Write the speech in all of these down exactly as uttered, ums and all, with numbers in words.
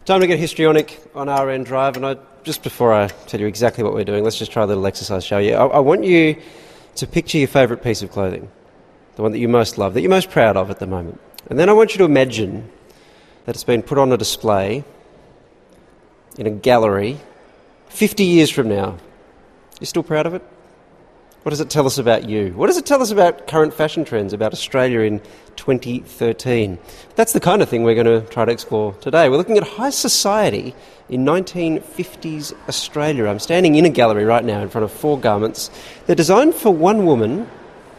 Time to get histrionic on R N Drive, and I, just before I tell you exactly what we're doing, let's just try a little exercise, shall you? I, I want you to picture your favourite piece of clothing, the one that you most love, that you're most proud of at the moment. And then I want you to imagine that it's been put on a display in a gallery fifty years from now. You still proud of it? What does it tell us about you? What does it tell us about current fashion trends, about Australia in twenty thirteen? That's the kind of thing we're going to try to explore today. We're looking at high society in nineteen fifties Australia. I'm standing in a gallery right now in front of four garments. They're designed for one woman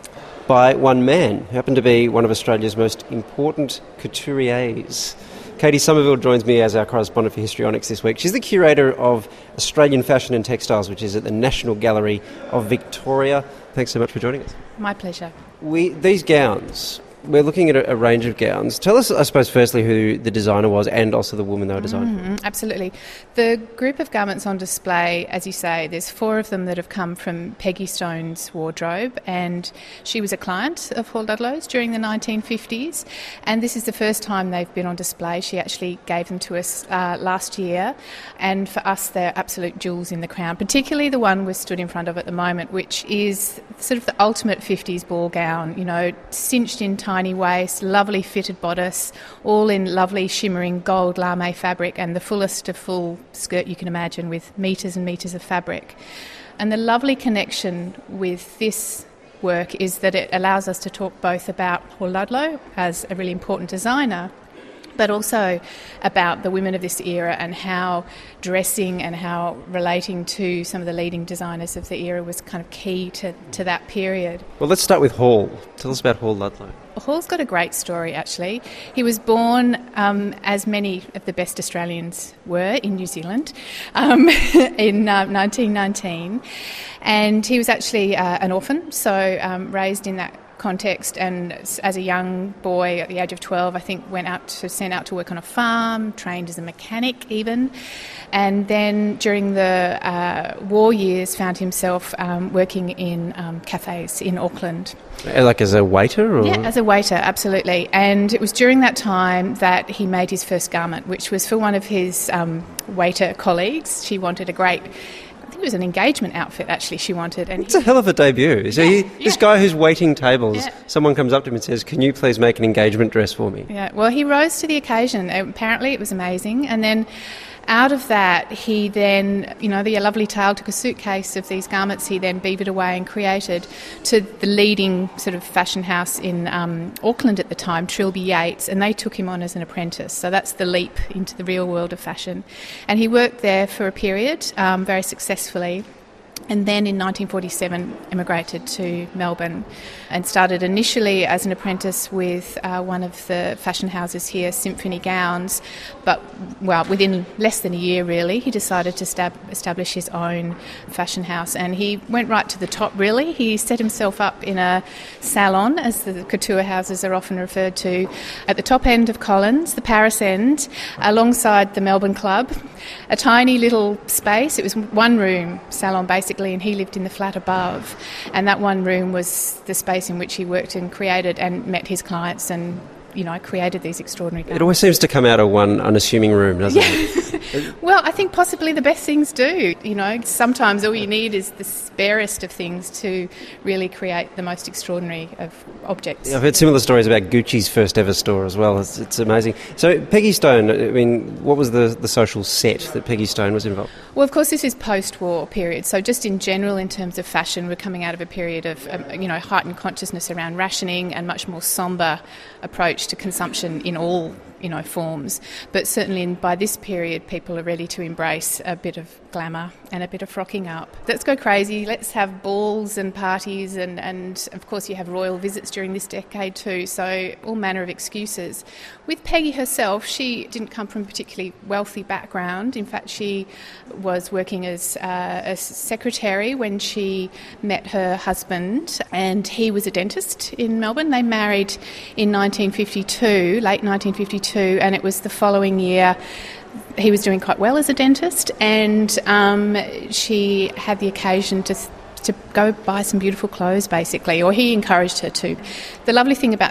by one man, who happened to be one of Australia's most important couturiers. Katie Somerville joins me as our correspondent for Histrionics this week. She's the curator of Australian Fashion and Textiles, which is at the National Gallery of Victoria. Thanks so much for joining us. My pleasure. We These gowns, we're looking at a, a range of gowns. Tell us, I suppose, firstly who the designer was and also the woman they were designed mm, for. Absolutely. The group of garments on display, as you say, there's four of them that have come from Peggy Stone's wardrobe, and she was a client of Hall Ludlow's during the nineteen fifties, and this is the first time they've been on display. She actually gave them to us uh, last year, and for us they're absolute jewels in the crown, particularly the one we're stood in front of at the moment, which is sort of the ultimate fifties ball gown, you know, cinched in tiny waist, lovely fitted bodice, all in lovely shimmering gold lame fabric, and the fullest of full skirt you can imagine, with metres and metres of fabric. And the lovely connection with this work is that it allows us to talk both about Hall Ludlow as a really important designer, but also about the women of this era and how dressing and how relating to some of the leading designers of the era was kind of key to, to that period. Well, let's start with Hall. Tell us about Hall Ludlow. Hall's got a great story, actually. He was born, um, as many of the best Australians were, in New Zealand um, in uh, nineteen nineteen. And he was actually uh, an orphan, so um, raised in that context, and as a young boy at the age of twelve, I think went out to sent out to work on a farm, trained as a mechanic even, and then during the uh, war years found himself um, working in um, cafes in Auckland. Like as a waiter? Or? Yeah, as a waiter, absolutely. And it was during that time that he made his first garment, which was for one of his um, waiter colleagues. She wanted a great, I think it was an engagement outfit, actually, she wanted. And it's he, a hell of a debut. So yeah, he, this yeah. guy who's waiting tables, yeah. someone comes up to him and says, "Can you please make an engagement dress for me?" Yeah, well, he rose to the occasion. Apparently it was amazing. And then out of that, he then, you know, the lovely tale, took a suitcase of these garments he then beavered away and created to the leading sort of fashion house in um, Auckland at the time, Trilby Yates, and they took him on as an apprentice. So that's the leap into the real world of fashion. And he worked there for a period, um, very successfully. And then in nineteen forty-seven emigrated to Melbourne and started initially as an apprentice with uh, one of the fashion houses here, Symphony Gowns. But, well, within less than a year, really, he decided to stab- establish his own fashion house. And he went right to the top, really. He set himself up in a salon, as the couture houses are often referred to, at the top end of Collins, the Paris end, alongside the Melbourne Club. A tiny little space. It was one room salon, basically, and he lived in the flat above, and that one room was the space in which he worked and created and met his clients and, you know, created these extraordinary garments. It always seems to come out of one unassuming room, doesn't yeah. it? Well, I think possibly the best things do. You know, sometimes all you need is the sparest of things to really create the most extraordinary of objects. Yeah, I've heard similar stories about Gucci's first ever store as well. It's, it's amazing. So Peggy Stone, I mean, what was the, the social set that Peggy Stone was involved? Well, of course, this is post-war period. So just in general, in terms of fashion, we're coming out of a period of, um, you know, heightened consciousness around rationing and much more sombre approach to consumption in all, you know, forms. But certainly in, by this period, people are ready to embrace a bit of glamour and a bit of frocking up. Let's go crazy. Let's have balls and parties, and, and of course you have royal visits during this decade too, so all manner of excuses. With Peggy herself, she didn't come from a particularly wealthy background. In fact, she was working as uh, a secretary when she met her husband, and he was a dentist in Melbourne. They married in nineteen fifty-two, late nineteen fifty-two, and it was the following year he was doing quite well as a dentist, and um, she had the occasion to to go buy some beautiful clothes, basically, or he encouraged her to. The lovely thing about this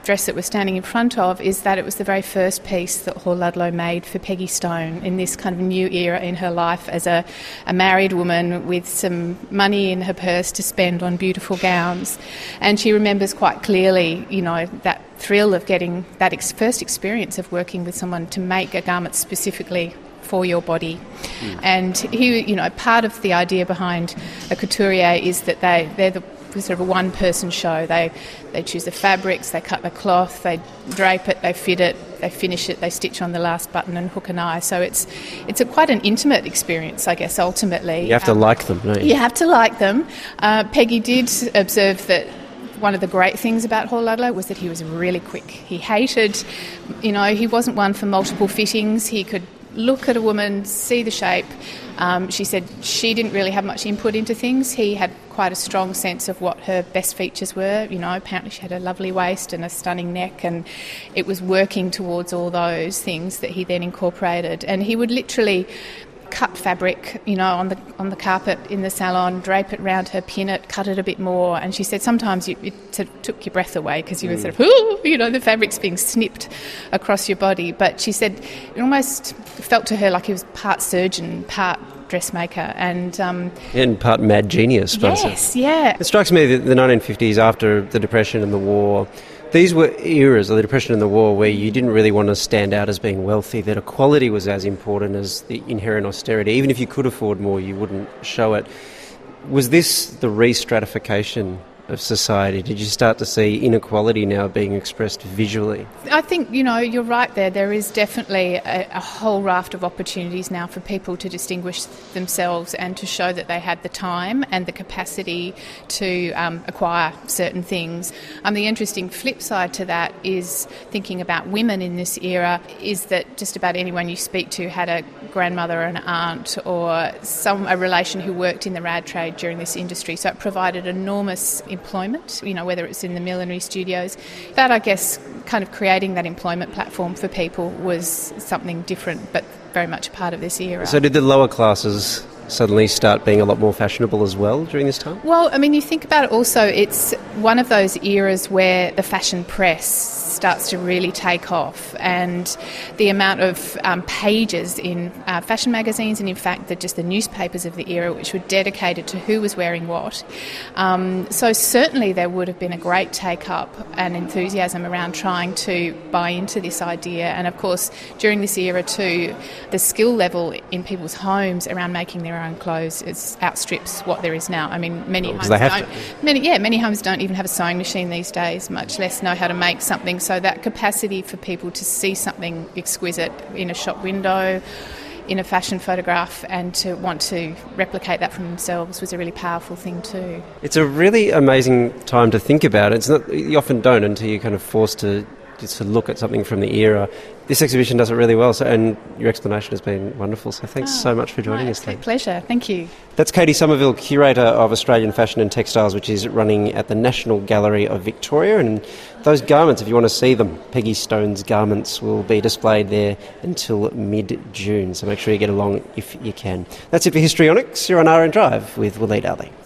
dress that we're standing in front of is that it was the very first piece that Hall Ludlow made for Peggy Stone in this kind of new era in her life as a, a married woman with some money in her purse to spend on beautiful gowns. And she remembers quite clearly, you know, that thrill of getting that ex- first experience of working with someone to make a garment specifically for your body. Mm. And he, you know, part of the idea behind a couturier is that they, they're the sort of a one-person show. They they choose the fabrics, they cut the cloth, they drape it, they fit it, they finish it, they stitch on the last button and hook an eye. So it's it's a quite an intimate experience, I guess, ultimately. You have to um, like them, don't you? You have to like them. Uh, Peggy did observe that one of the great things about Hall Ludlow was that he was really quick. He hated, you know, he wasn't one for multiple fittings. He could look at a woman, see the shape. Um, she said she didn't really have much input into things. He had quite a strong sense of what her best features were. You know, apparently she had a lovely waist and a stunning neck, and it was working towards all those things that he then incorporated. And he would literally cut fabric, you know, on the on the carpet in the salon, drape it round her, pin it, cut it a bit more. And she said sometimes you, it sort of took your breath away because you mm. were sort of, ooh, you know, the fabric's being snipped across your body. But she said it almost felt to her like he was part surgeon, part dressmaker, and um, and part mad genius. Yes, yeah. It strikes me that the nineteen fifties, after the Depression and the war, these were eras of the Depression and the war where you didn't really want to stand out as being wealthy, that equality was as important as the inherent austerity. Even if you could afford more, you wouldn't show it. Was this the re-stratification of society? Did you start to see inequality now being expressed visually? I think, you know, you're right there. There is definitely a, a whole raft of opportunities now for people to distinguish themselves and to show that they had the time and the capacity to um, acquire certain things. Um, the interesting flip side to that is thinking about women in this era is that just about anyone you speak to had a grandmother or an aunt or some a relation who worked in the rad trade during this industry. So it provided enormous employment, you know, whether it's in the millinery studios. That, I guess, kind of creating that employment platform for people was something different, but very much a part of this era. So did the lower classes suddenly start being a lot more fashionable as well during this time? Well, I mean, you think about it also, it's one of those eras where the fashion press starts to really take off, and the amount of um, pages in uh, fashion magazines and in fact the, just the newspapers of the era which were dedicated to who was wearing what. Um, so certainly there would have been a great take-up and enthusiasm around trying to buy into this idea, and of course during this era too the skill level in people's homes around making their own clothes is outstrips what there is now. I mean, many well, homes they have don't, to. many yeah many homes don't even have a sewing machine these days, much less know how to make something. So that capacity for people to see something exquisite in a shop window, in a fashion photograph, and to want to replicate that for themselves was a really powerful thing too. It's a really amazing time to think about. It's not, you often don't until you're kind of forced to just to look at something from the era. This exhibition does it really well, so, and your explanation has been wonderful, so thanks oh, so much for joining my us today. Pleasure, thank you. That's Katie Somerville, Curator of Australian Fashion and Textiles, which is running at the National Gallery of Victoria, and those garments, if you want to see them, Peggy Stone's garments will be displayed there until mid-June, so make sure you get along if you can. That's it for Histrionics. You're on R N Drive with Waleed Ali.